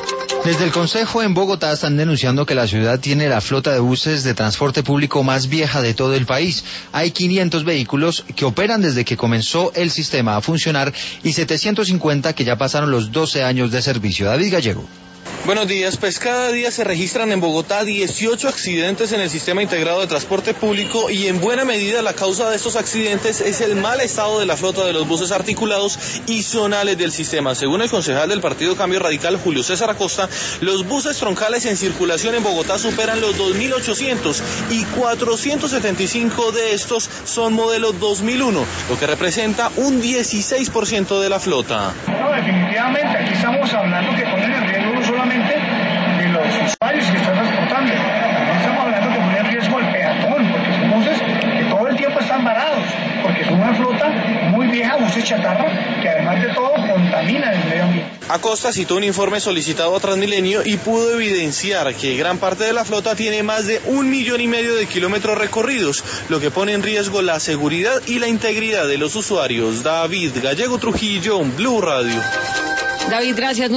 Desde el Consejo en Bogotá están denunciando que la ciudad tiene la flota de buses de transporte público más vieja de todo el país. Hay 500 vehículos que operan desde que comenzó el sistema a funcionar y 750 que ya pasaron los 12 años de servicio. David Gallego. Buenos días, pues cada día se registran en Bogotá 18 accidentes en el sistema integrado de transporte público y en buena medida la causa de estos accidentes es el mal estado de la flota de los buses articulados y zonales del sistema. Según el concejal del Partido Cambio Radical, Julio César Acosta, los buses troncales en circulación en Bogotá superan los 2.800 y 475 de estos son modelo 2001, lo que representa un 16% de la flota. No, definitivamente, aquí estamos hablando que ponen en riesgo no solamente de los usuarios que están transportando, también estamos hablando que ponen en riesgo el peatón, porque son buses que todo el tiempo están varados, porque son una flota muy vieja, buses chatarra, que además de todo contaminan el medio ambiente. Acosta citó un informe solicitado a Transmilenio y pudo evidenciar que gran parte de la flota tiene más de 1,5 millones de kilómetros recorridos, lo que pone en riesgo la seguridad y la integridad de los usuarios. David Gallego Trujillo, Blue Radio. David, gracias.